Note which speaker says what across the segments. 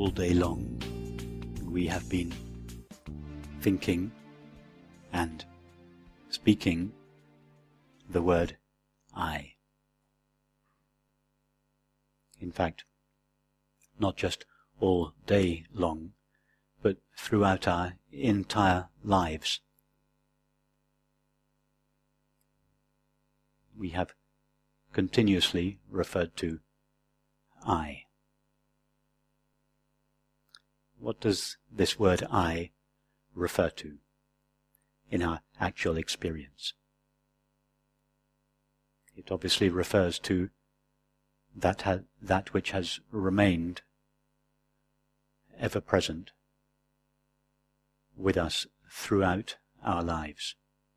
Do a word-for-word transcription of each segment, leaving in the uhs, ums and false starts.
Speaker 1: all day long we have been thinking and speaking the word I. In fact, not just all day long, but throughout our entire lives. We have continuously referred to I. What does this word I refer to in our actual experience? It obviously refers to that, ha- that which has remained ever present with us throughout our lives.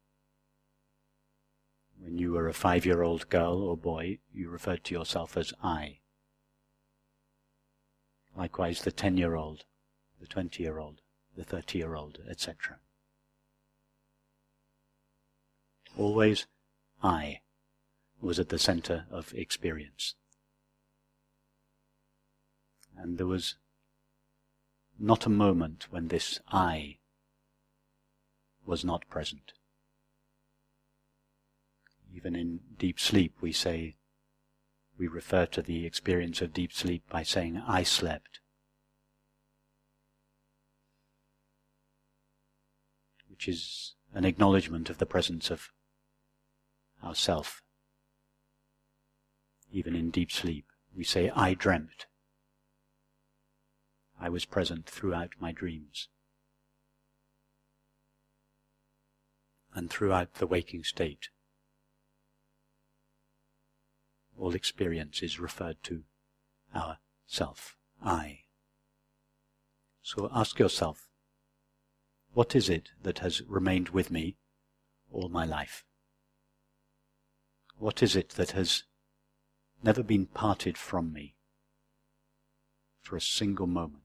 Speaker 1: When you were a five-year-old girl or boy, you referred to yourself as I. Likewise, the ten-year-old, the twenty-year-old, the thirty-year-old, et cetera. Always I was at the center of experience. And there was not a moment when this I was not present. Even in deep sleep we say, we refer to the experience of deep sleep by saying, I slept. Which is an acknowledgement of the presence of ourself. Even in deep sleep we say, I dreamt. I was present throughout my dreams. And throughout the waking state, all experience is referred to our self, I. So ask yourself, what is it that has remained with me all my life? What is it that has never been parted from me for a single moment?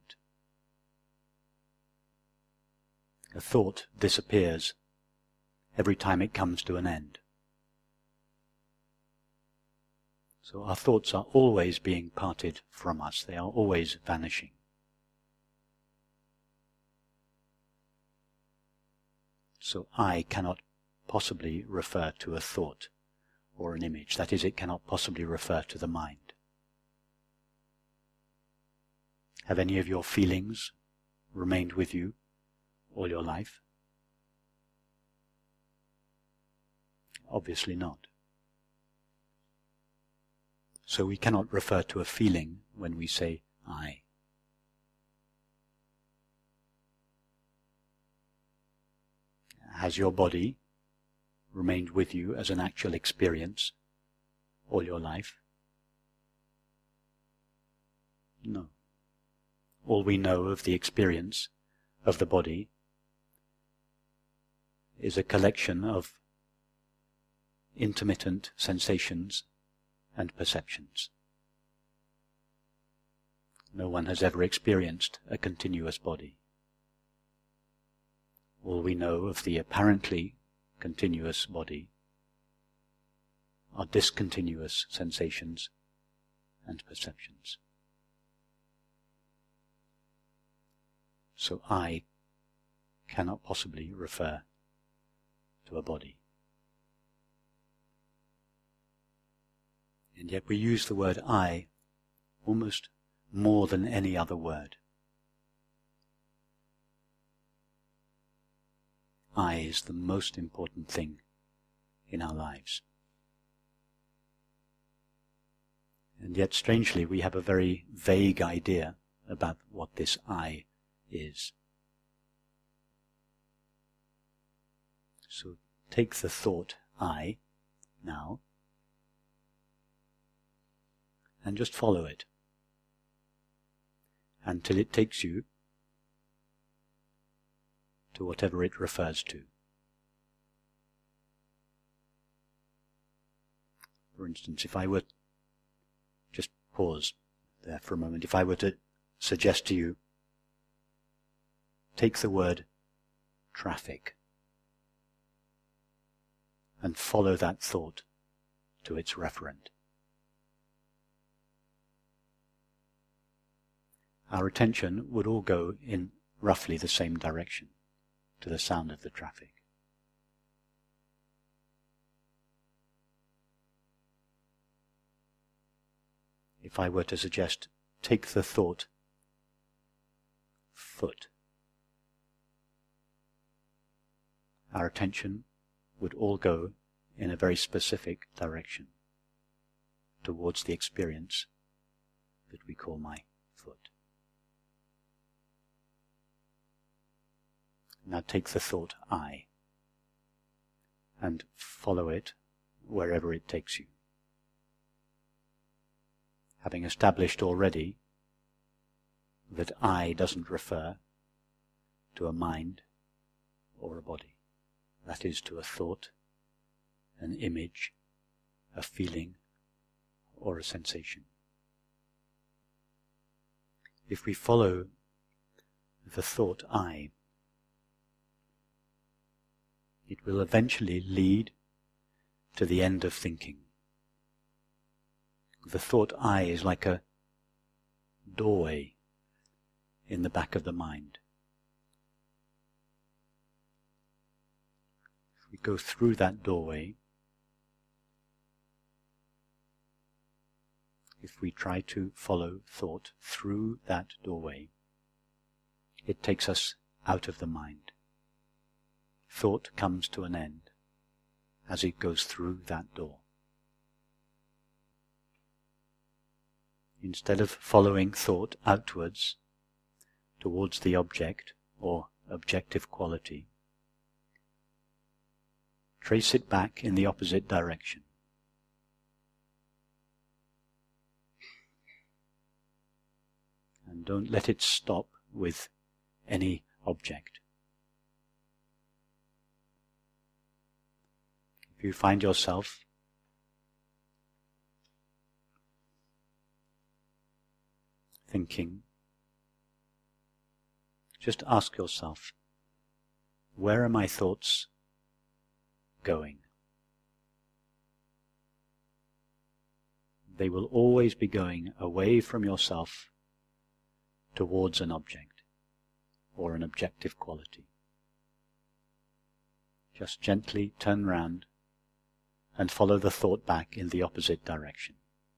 Speaker 1: A thought disappears every time it comes to an end. So our thoughts are always being parted from us. They are always vanishing. So I cannot possibly refer to a thought or an image. That is, it cannot possibly refer to the mind. Have any of your feelings remained with you all your life? Obviously not. So we cannot refer to a feeling when we say I. Has your body remained with you as an actual experience all your life? No. All we know of the experience of the body is a collection of intermittent sensations and perceptions. No one has ever experienced a continuous body. All we know of the apparently continuous body are discontinuous sensations and perceptions. So I cannot possibly refer to a body. And yet we use the word I almost more than any other word. I is the most important thing in our lives. And yet, strangely, we have a very vague idea about what this I is. So take the thought I now and just follow it until it takes you to whatever it refers to. For instance, if I were, just pause there for a moment, if I were to suggest to you, take the word traffic and follow that thought to its referent. our attention would all go in roughly the same direction, to the sound of the traffic. If I were to suggest, take the thought foot, our attention would all go in a very specific direction towards the experience that we call my foot. Now take the thought I and follow it wherever it takes you. Having established already that I doesn't refer to a mind or a body. That is, to a thought, an image, a feeling, or a sensation. If we follow the thought I, it will eventually lead to the end of thinking. The thought I is like a doorway in the back of the mind. If we go through that doorway, if we try to follow thought through that doorway, it takes us out of the mind. Thought comes to an end as it goes through that door. Instead of following thought outwards towards the object or objective quality, trace it back in the opposite direction. And don't let it stop with any object. If you find yourself thinking, just ask yourself, where are my thoughts going? They will always be going away from yourself towards an object or an objective quality. Just gently turn round and follow the thought back in the opposite direction,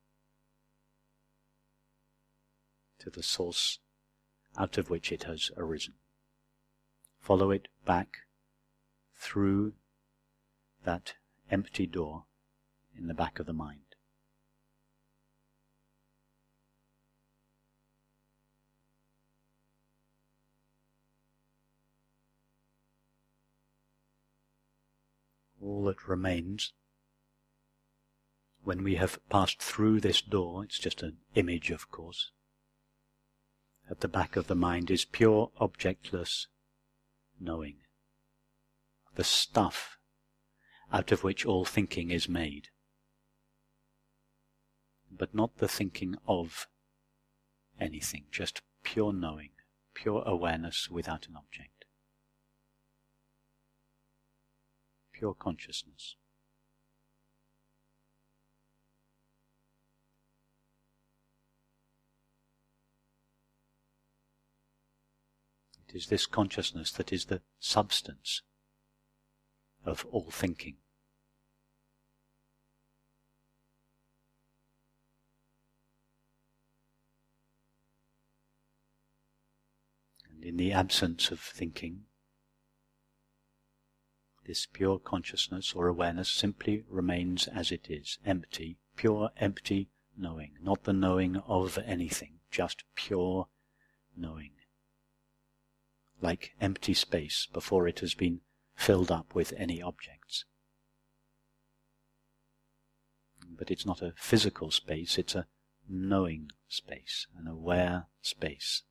Speaker 1: to the source out of which it has arisen. Follow it back through that empty door in the back of the mind. All that remains when we have passed through this door, it's just an image, of course, at the back of the mind is pure objectless knowing, the stuff out of which all thinking is made, but not the thinking of anything, just pure knowing, pure awareness without an object, pure consciousness. It is this consciousness that is the substance of all thinking. And in the absence of thinking, this pure consciousness or awareness simply remains as it is, empty, pure empty knowing, not the knowing of anything, just pure knowing. Like empty space before it has been filled up with any objects. But it's not a physical space, it's a knowing space, an aware space,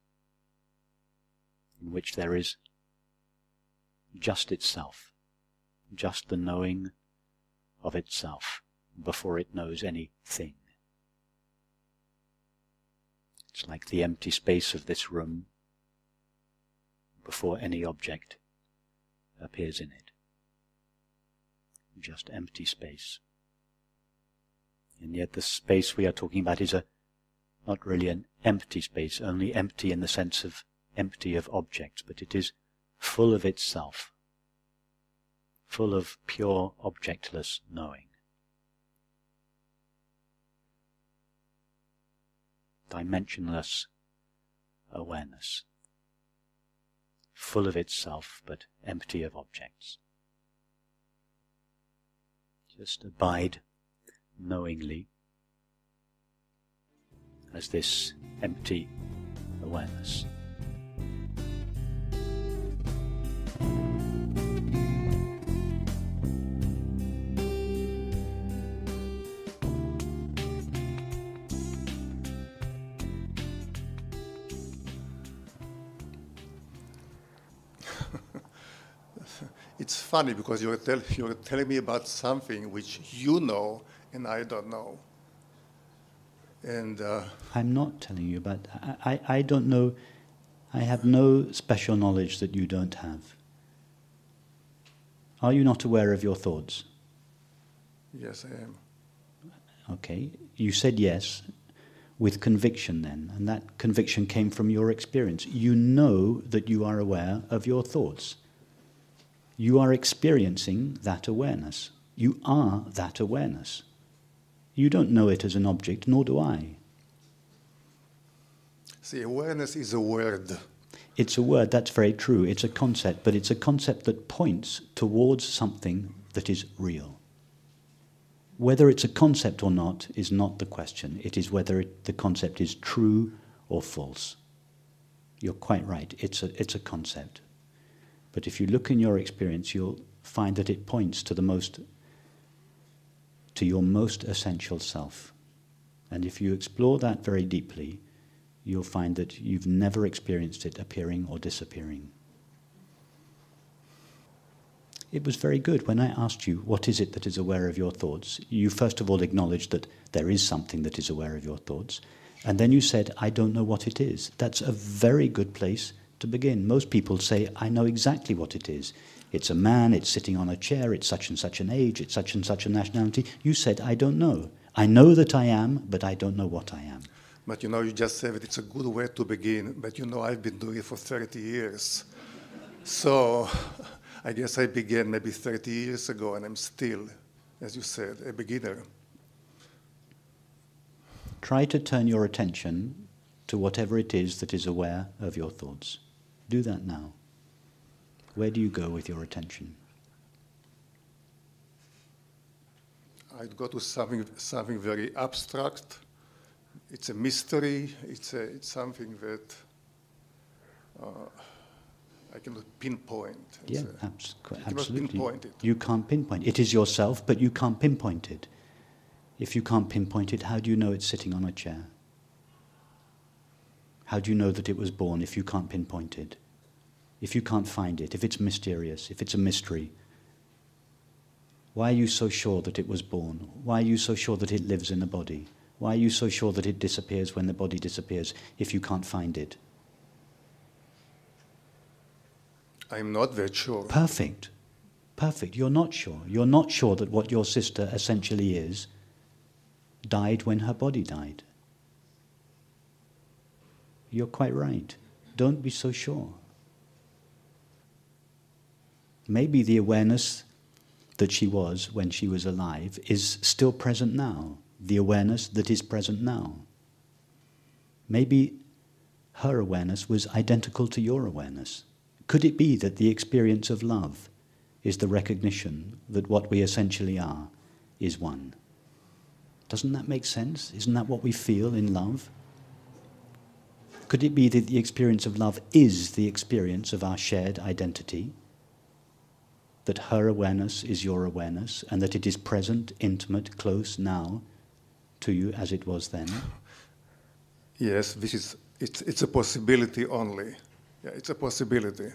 Speaker 1: in which there is just itself, just the knowing of itself before it knows anything. It's like the empty space of this room before any object appears in it. Just empty space. And yet the space we are talking about is a not really an empty space, only empty in the sense of empty of objects, but it is full of itself, full of pure objectless knowing. Dimensionless awareness, full of itself but empty of objects. Just abide knowingly as this empty awareness.
Speaker 2: It's funny because you're, tell, you're telling me about something which you know and I don't know. And uh,
Speaker 1: I'm not telling you about that. I, I, I don't know. I have no special knowledge that you don't have. Are you not aware of your thoughts?
Speaker 2: Yes, I am.
Speaker 1: Okay. You said yes with conviction then, and that conviction came from your experience. You know that you are aware of your thoughts. You are experiencing that awareness. You are that awareness. You don't know it as an object, nor do I.
Speaker 2: See, awareness is a word.
Speaker 1: It's a word, that's very true. It's a concept, but it's a concept that points towards something that is real. Whether it's a concept or not is not the question. It is whether it, the concept is true or false. You're quite right. It's a, it's a concept. But if you look in your experience, you'll find that it points to the most, to your most essential self. And if you explore that very deeply, you'll find that you've never experienced it appearing or disappearing. It was very good when I asked you, what is it that is aware of your thoughts? You first of all acknowledged that there is something that is aware of your thoughts. And then you said, I don't know what it is. That's a very good place to begin. Most people say, I know exactly what it is. It's a man, it's sitting on a chair, it's such and such an age, it's such and such a nationality. You said, I don't know. I know that I am, but I don't know what I am.
Speaker 2: But you know, you just said it's a good way to begin. But you know, I've been doing it for thirty years. So I guess I began maybe thirty years ago, and I'm still, as you said, a beginner.
Speaker 1: Try to turn your attention to whatever it is that is aware of your thoughts. Do that now. Where do you go with your attention?
Speaker 2: I'd go to something, something very abstract. It's a mystery. It's, a, it's something that uh, I cannot pinpoint. It's
Speaker 1: Yeah,
Speaker 2: a,
Speaker 1: abs-
Speaker 2: you
Speaker 1: absolutely.
Speaker 2: cannot pinpoint it.
Speaker 1: You can't pinpoint it. It is yourself, but you can't pinpoint it. If you can't pinpoint it, how do you know it's sitting on a chair? How do you know that it was born if you can't pinpoint it? If you can't find it, if it's mysterious, if it's a mystery? Why are you so sure that it was born? Why are you so sure that it lives in the body? Why are you so sure that it disappears when the body disappears if you can't find it?
Speaker 2: I'm not that sure.
Speaker 1: Perfect. Perfect. You're not sure. You're not sure that what your sister essentially is died when her body died. You're quite right. Don't be so sure. Maybe the awareness that she was when she was alive is still present now. The awareness that is present now. Maybe her awareness was identical to your awareness. Could it be that the experience of love is the recognition that what we essentially are is one? Doesn't that make sense? Isn't that what we feel in love? Could it be that the experience of love is the experience of our shared identity? That her awareness is your awareness, and that it is present, intimate, close now to you as it was then?
Speaker 2: Yes, this is, it's, it's a possibility only. Yeah, it's a possibility.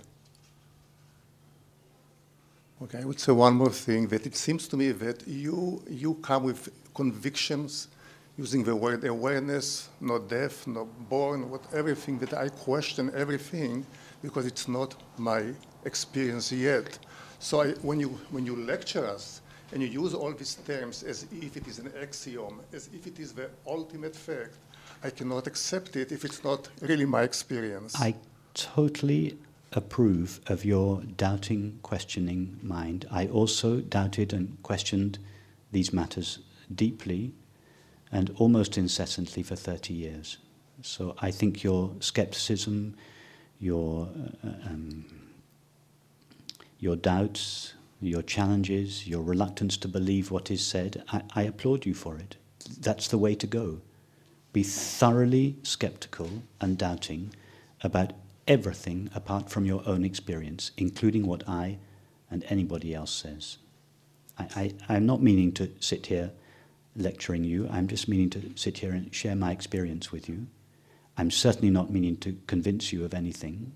Speaker 2: Okay, I would say one more thing, that it seems to me that you, you come with convictions using the word awareness, not death, not born, what, everything that I question everything because it's not my experience yet. So I, when, you, when you lecture us and you use all these terms as if it is an axiom, as if it is the ultimate fact, I cannot accept it if it's not really my experience.
Speaker 1: I totally approve of your doubting, questioning mind. I also doubted and questioned these matters deeply and almost incessantly for thirty years. So I think your skepticism, your uh, um, your doubts, your challenges, your reluctance to believe what is said, I, I applaud you for it. That's the way to go. Be thoroughly skeptical and doubting about everything apart from your own experience, including what I and anybody else says. I, I, I'm not meaning to sit here lecturing you. I'm just meaning to sit here and share my experience with you. I'm certainly not meaning to convince you of anything.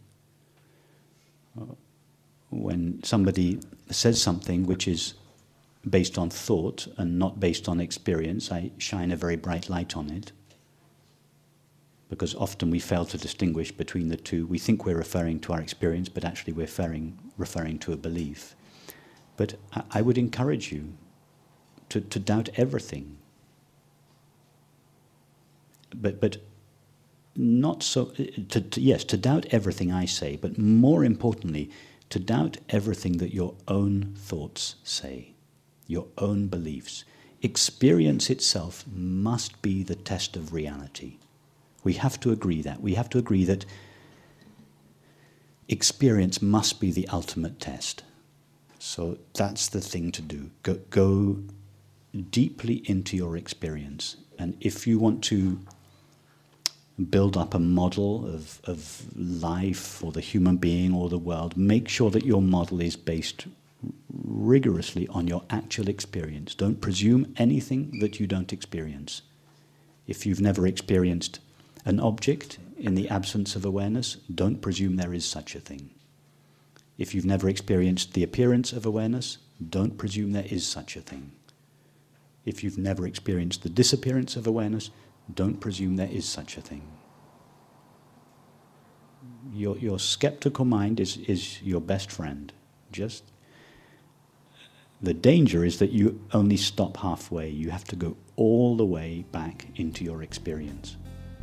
Speaker 1: When somebody says something which is based on thought and not based on experience, I shine a very bright light on it, because often we fail to distinguish between the two. We think we're referring to our experience, but actually we're referring, referring to a belief. But I, I would encourage you to, to doubt everything. But, but not so, to, to, yes, to doubt everything I say, but more importantly, to doubt everything that your own thoughts say, your own beliefs. Experience itself must be the test of reality. We have to agree that. We have to agree that experience must be the ultimate test. So that's the thing to do. Go, go deeply into your experience. And if you want to build up a model of, of life for the human being or the world, make sure that your model is based rigorously on your actual experience. Don't presume anything that you don't experience. If you've never experienced an object in the absence of awareness, don't presume there is such a thing. If you've never experienced the appearance of awareness, don't presume there is such a thing. If you've never experienced the disappearance of awareness, don't presume there is such a thing. Your, your skeptical mind is, is your best friend. Just the danger is that you only stop halfway. You have to go all the way back into your experience.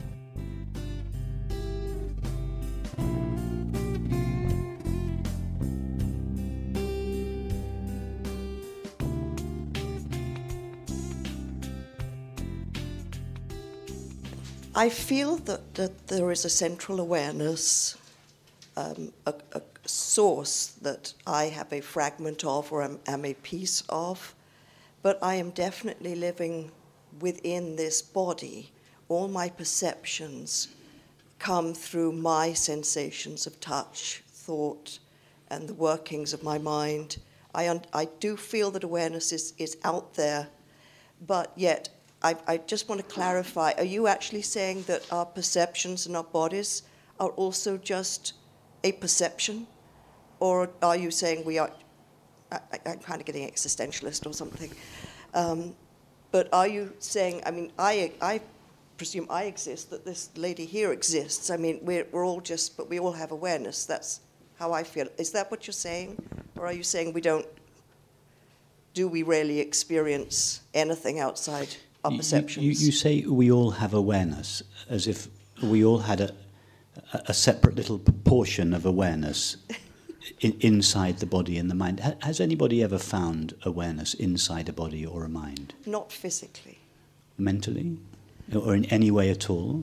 Speaker 3: I feel that, that there is a central awareness, um, a, a source that I have a fragment of or am, am a piece of, but I am definitely living within this body. All my perceptions come through my sensations of touch, thought, and the workings of my mind. I, un I do feel that awareness is, is out there, but yet I, I just want to clarify, are you actually saying that our perceptions and our bodies are also just a perception? Or are you saying we are, I, I'm kind of getting existentialist or something, um, but are you saying, I mean, I, I presume I exist, that this lady here exists. I mean, we're, we're all just, but we all have awareness. That's how I feel. Is that what you're saying? Or are you saying we don't, do we really experience anything outside our perceptions?
Speaker 1: You, you, you say we all have awareness, as if we all had a, a separate little portion of awareness in, inside the body and the mind. Ha, has anybody ever found awareness inside a body or a mind?
Speaker 3: Not physically.
Speaker 1: Mentally? Or in any way at all?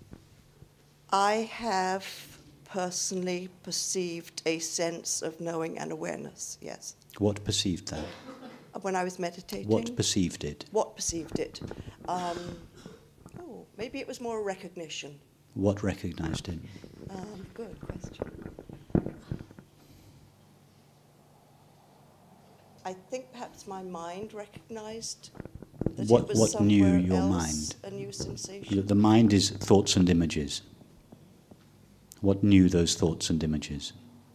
Speaker 3: I have personally perceived a sense of knowing and awareness, yes.
Speaker 1: What perceived that?
Speaker 3: When I was meditating.
Speaker 1: What perceived it?
Speaker 3: What perceived it? Um, oh, maybe it was more a recognition.
Speaker 1: What recognized it?
Speaker 3: Um, good question. I think perhaps my mind recognized that
Speaker 1: what,
Speaker 3: it was
Speaker 1: what knew
Speaker 3: somewhere
Speaker 1: your
Speaker 3: else,
Speaker 1: mind?
Speaker 3: a new sensation.
Speaker 1: The mind is thoughts and images. What knew those thoughts and images?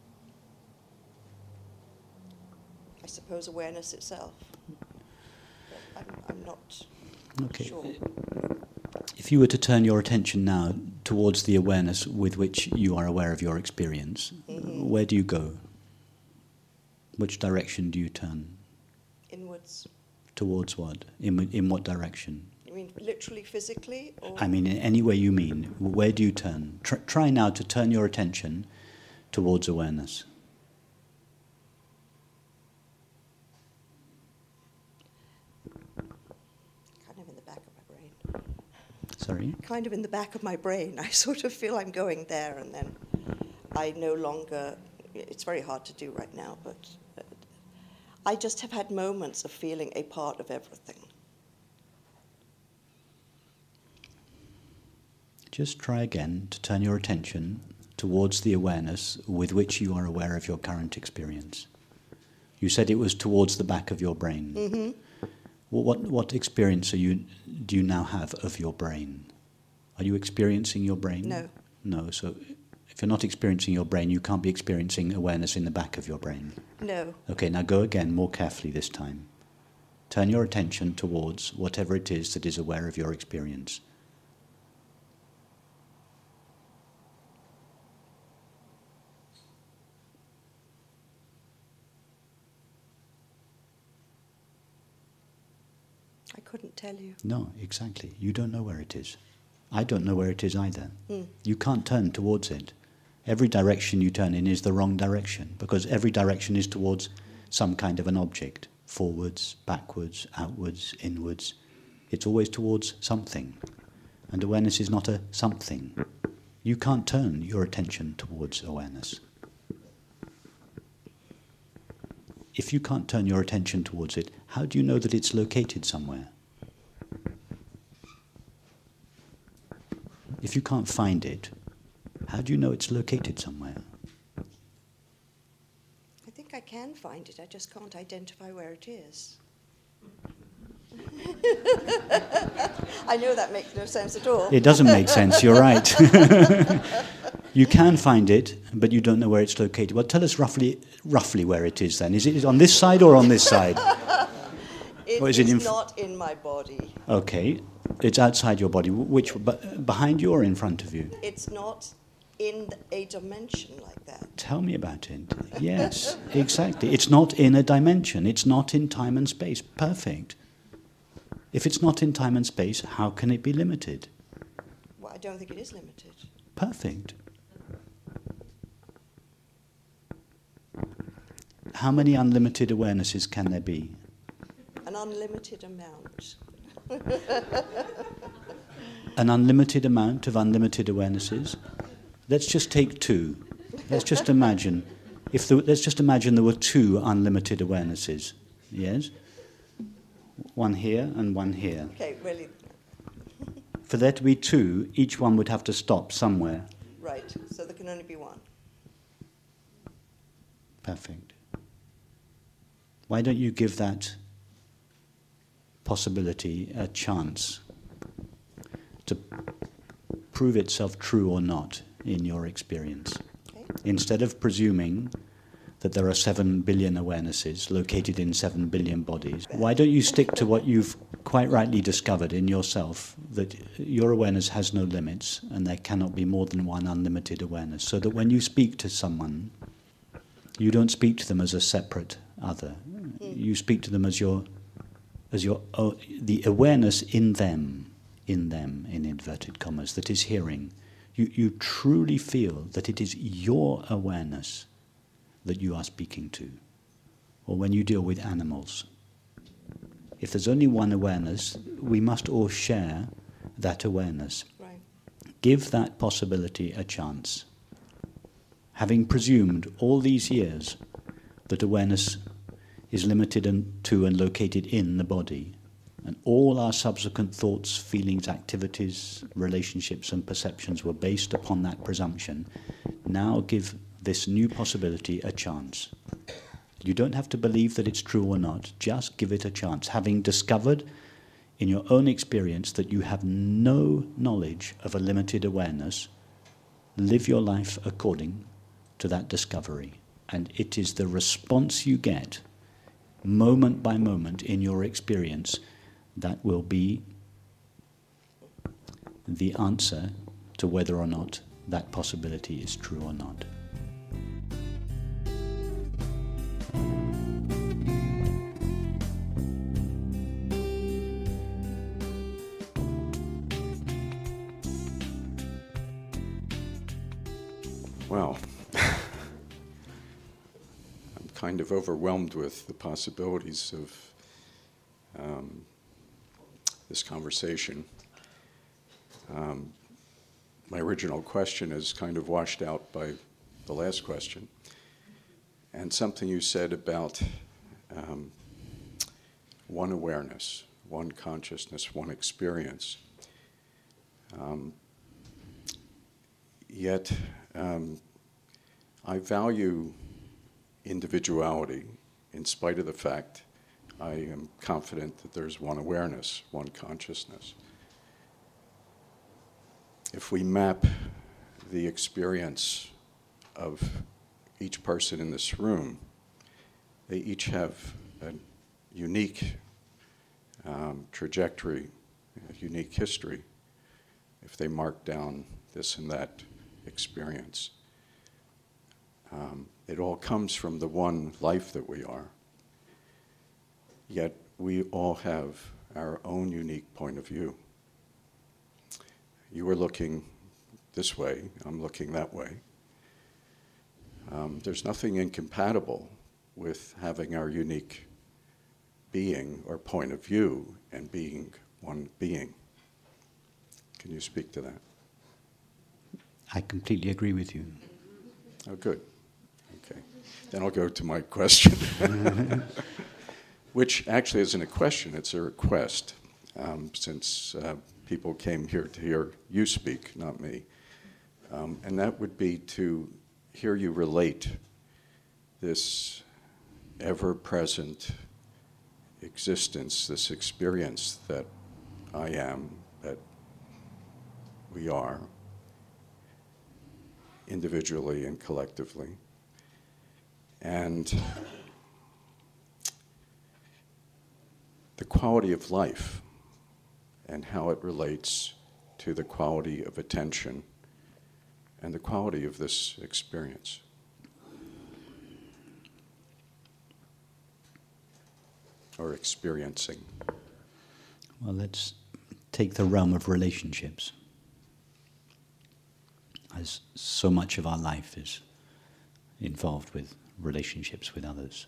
Speaker 3: I suppose awareness itself. But I'm, I'm not
Speaker 1: okay.
Speaker 3: sure.
Speaker 1: If you were to turn your attention now towards the awareness with which you are aware of your experience, mm-hmm. where do you go? Which direction do you turn?
Speaker 3: Inwards.
Speaker 1: Towards what? In, in what direction?
Speaker 3: You mean literally, physically? Or?
Speaker 1: I mean in any way you mean. Where do you turn? Tr- try now to turn your attention towards awareness.
Speaker 3: Kind of in the back of my brain.
Speaker 1: Sorry?
Speaker 3: Kind of in the back of my brain. I sort of feel I'm going there, and then I no longer, it's very hard to do right now, but uh, I just have had moments of feeling a part of everything.
Speaker 1: Just try again to turn your attention towards the awareness with which you are aware of your current experience. You said it was towards the back of your brain.
Speaker 3: Mm-hmm.
Speaker 1: Well, what what experience are you do you now have of your brain? Are you experiencing your brain?
Speaker 3: No.
Speaker 1: No. So if you're not experiencing your brain, you can't be experiencing awareness in the back of your brain.
Speaker 3: No.
Speaker 1: Okay, now go again more carefully this time. Turn your attention towards whatever it is that is aware of your experience.
Speaker 3: I couldn't tell you.
Speaker 1: No, exactly. You don't know where it is. I don't know where it is either.
Speaker 3: Mm.
Speaker 1: You can't turn towards it. Every direction you turn in is the wrong direction, because every direction is towards some kind of an object. Forwards, backwards, outwards, inwards. It's always towards something. And awareness is not a something. You can't turn your attention towards awareness. If you can't turn your attention towards it, how do you know that it's located somewhere? If you can't find it, how do you know it's located somewhere?
Speaker 3: I think I can find it, I just can't identify where it is. I know that makes no sense at all.
Speaker 1: It doesn't make sense, you're right. You can find it, but you don't know where it's located. Well, tell us roughly roughly where it is then. Is it on this side or on this side?
Speaker 3: It
Speaker 1: Or is
Speaker 3: is
Speaker 1: it in f-
Speaker 3: not in my body.
Speaker 1: Okay. It's outside your body. Which, but behind you or in front of you?
Speaker 3: It's not in a dimension like that.
Speaker 1: Tell me about it. Yes, exactly. It's not in a dimension. It's not in time and space. Perfect. If it's not in time and space, how can it be limited?
Speaker 3: Well, I don't think it is limited.
Speaker 1: Perfect. How many unlimited awarenesses can there be?
Speaker 3: An unlimited amount.
Speaker 1: An unlimited amount of unlimited awarenesses? Let's just take two. Let's just imagine. If there, let's just imagine there were two unlimited awarenesses. Yes? One here and one here.
Speaker 3: Okay, really.
Speaker 1: For there to be two, each one would have to stop somewhere.
Speaker 3: Right, so there can only be one.
Speaker 1: Perfect. Why don't you give that possibility a chance to prove itself true or not in your experience?
Speaker 3: Okay.
Speaker 1: Instead of presuming that there are seven billion awarenesses located in seven billion bodies, why don't you stick to what you've quite rightly discovered in yourself, that your awareness has no limits and there cannot be more than one unlimited awareness, so that when you speak to someone, you don't speak to them as a separate other. Mm. You speak to them as your, as your, oh, the awareness in them, in them, in inverted commas, that is hearing. You, you truly feel that it is your awareness that you are speaking to. Or when you deal with animals. If there's only one awareness, we must all share that awareness.
Speaker 3: Right.
Speaker 1: Give that possibility a chance. Having presumed all these years that awareness is limited and to and located in the body, and all our subsequent thoughts, feelings, activities, relationships and perceptions were based upon that presumption, now give this new possibility a chance. You don't have to believe that it's true or not, just give it a chance. Having discovered in your own experience that you have no knowledge of a limited awareness, live your life according to that discovery. And it is the response you get, moment by moment in your experience, that will be the answer to whether or not that possibility is true or not.
Speaker 4: Well, I'm kind of overwhelmed with the possibilities of um, this conversation. Um, my original question is kind of washed out by the last question. And something you said about um, one awareness, one consciousness, one experience. Um, yet, um, I value individuality in spite of the fact I am confident that there's one awareness, one consciousness. If we map the experience of each person in this room, they each have a unique um, trajectory, a unique history, if they mark down this and that experience. Um, it all comes from the one life that we are. Yet we all have our own unique point of view. You are looking this way, I'm looking that way. Um, there's nothing incompatible with having our unique being or point of view and being one being. Can you speak to that?
Speaker 1: I completely agree with you.
Speaker 4: Oh, good. Okay. Then I'll go to my question, which actually isn't a question, it's a request, um, since uh, people came here to hear you speak, not me. Um, and that would be to hear you relate this ever-present existence, this experience that I am, that we are, individually and collectively. And the quality of life and how it relates to the quality of attention and the quality of this experience. Or experiencing.
Speaker 1: Well, let's take the realm of relationships. As so much of our life is involved with relationships with others.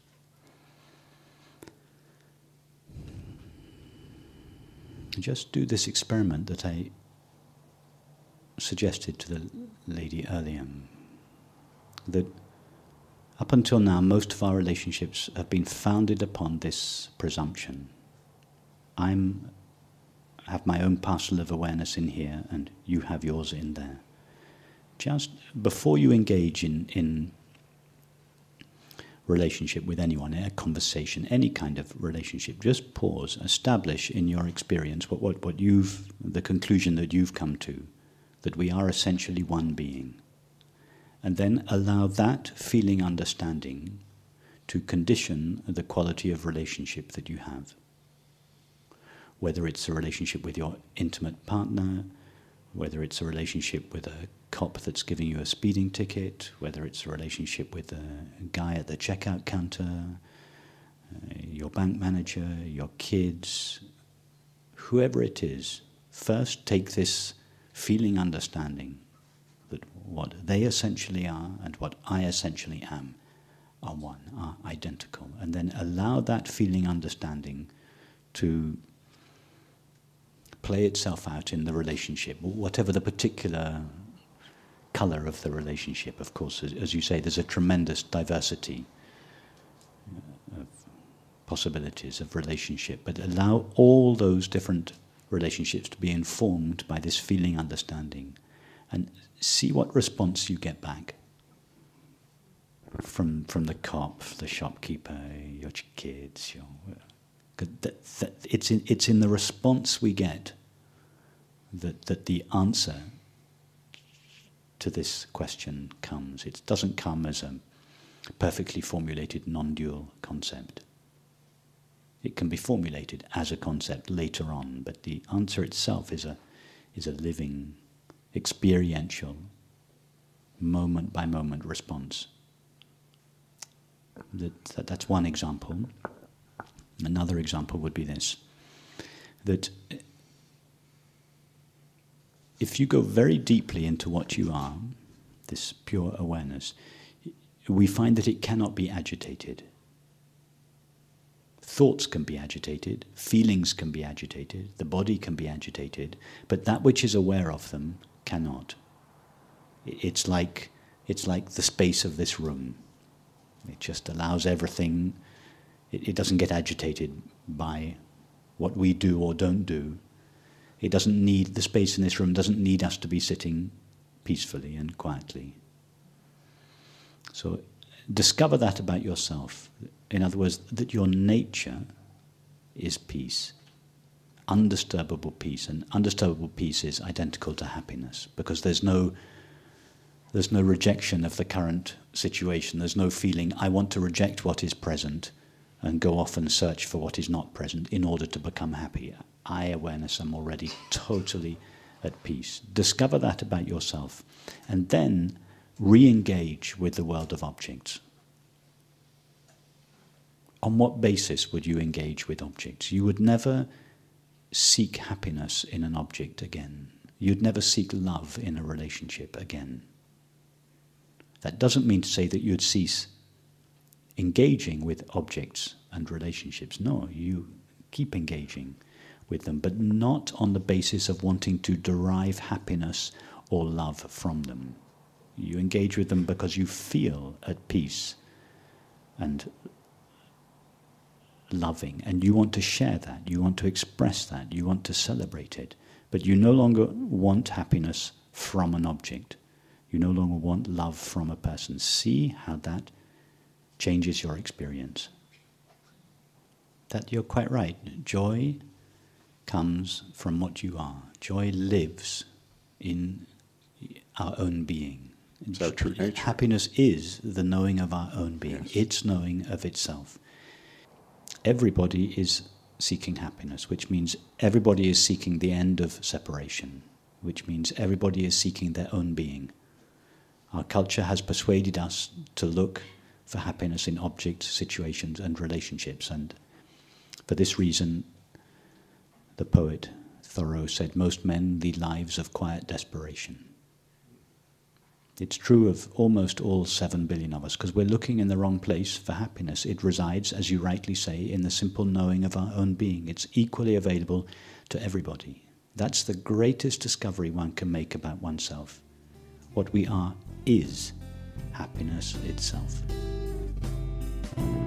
Speaker 1: Just do this experiment that I suggested to the lady earlier. That up until now, most of our relationships have been founded upon this presumption. I'm have my own parcel of awareness in here, and you have yours in there. Just before you engage in, in relationship with anyone, a conversation, any kind of relationship, just pause, establish in your experience what, what, what you've, the conclusion that you've come to, that we are essentially one being. And then allow that feeling understanding to condition the quality of relationship that you have. Whether it's a relationship with your intimate partner, whether it's a relationship with a cop that's giving you a speeding ticket, whether it's a relationship with a guy at the checkout counter, uh, your bank manager, your kids, whoever it is, first take this feeling understanding that what they essentially are and what I essentially am are one, are identical. And then allow that feeling understanding to play itself out in the relationship, whatever the particular color of the relationship. Of course, as, as you say, there's a tremendous diversity of possibilities of relationship, but allow all those different relationships to be informed by this feeling understanding, and see what response you get back from from the cop, the shopkeeper, your kids. Your, that, that it's in it's in the response we get that that the answer to this question comes. It doesn't come as a perfectly formulated non-dual concept. It can be formulated as a concept later on, but the answer itself is a is a living, experiential, moment-by-moment response. That, that, that's one example. Another example would be this, that if you go very deeply into what you are, this pure awareness, we find that it cannot be agitated. Thoughts can be agitated, feelings can be agitated, the body can be agitated, but that which is aware of them cannot. It's like, it's like the space of this room. It just allows everything, it, it doesn't get agitated by what we do or don't do. It doesn't need, the space in this room doesn't need us to be sitting peacefully and quietly. So discover that about yourself. In other words, that your nature is peace, undisturbable peace, and undisturbable peace is identical to happiness, because there's no there's no rejection of the current situation. There's no feeling, I want to reject what is present and go off and search for what is not present in order to become happy. I, awareness, am already totally at peace. Discover that about yourself, and then re-engage with the world of objects. On what basis would you engage with objects? You would never seek happiness in an object again. You'd never seek love in a relationship again. That doesn't mean to say that you'd cease engaging with objects and relationships. No, you keep engaging with them, but not on the basis of wanting to derive happiness or love from them. You engage with them because you feel at peace and loving, and you want to share that, you want to express that, you want to celebrate it, but you no longer want happiness from an object. You no longer want love from a person. See how that changes your experience. That you're quite right. Joy comes from what you are. Joy lives in our own being.
Speaker 4: It's our true nature.
Speaker 1: Happiness is the knowing of our own being.
Speaker 4: Yes.
Speaker 1: It's knowing of itself. Everybody is seeking happiness, which means everybody is seeking the end of separation, which means everybody is seeking their own being. Our culture has persuaded us to look for happiness in objects, situations, and relationships, and for this reason, the poet Thoreau said, most men lead lives of quiet desperation. It's true of almost all seven billion of us, because we're looking in the wrong place for happiness. It resides, as you rightly say, in the simple knowing of our own being. It's equally available to everybody. That's the greatest discovery one can make about oneself. What we are is happiness itself.